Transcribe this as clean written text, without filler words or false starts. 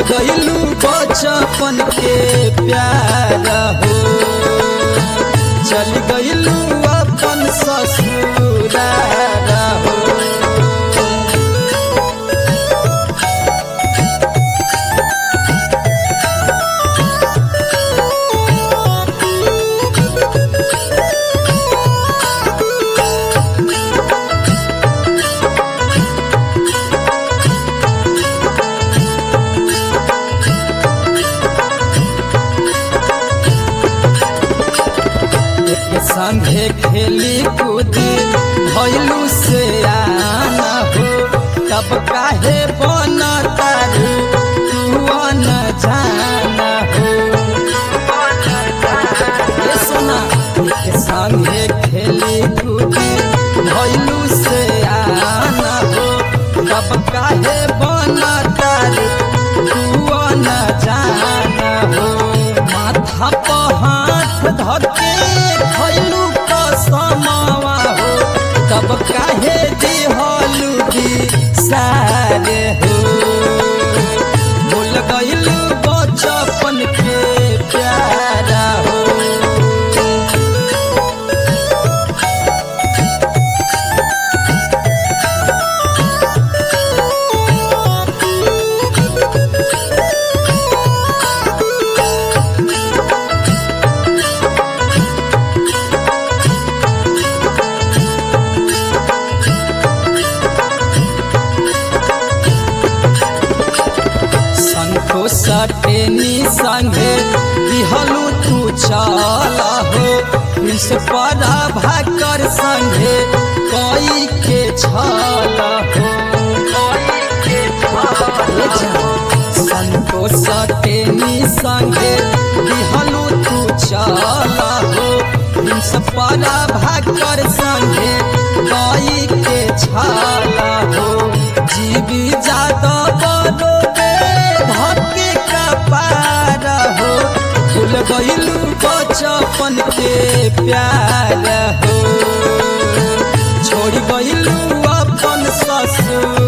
गइलू बचपन के प्यार हो चल गइलू अपन ससुराल हो। संगे खेली कूदी भइलू से आना हो तब काहे बन तारू तू न जाना हो। ये सुना संगे खेली कूदी भइलू से आना हो तब काहे बन तारू तू न जाना हो। माथा पर हाथ धके खइलू कसमवा हो तब काहे दिहलू सारे हो। भूल गइलू बचपन के प्यार हो। सटेनी संगे दिहलू तू चल हो प्रिंस परा भाकर संगे कई के छल हो। संतोष सटेनी संगे दिहलू तू चल हो प्रिंस परा भाकर संगे कई के छल हो। जीवी जादव भूल गइलू बचपन के प्यार हो छोड़ गइलू अपन ससुर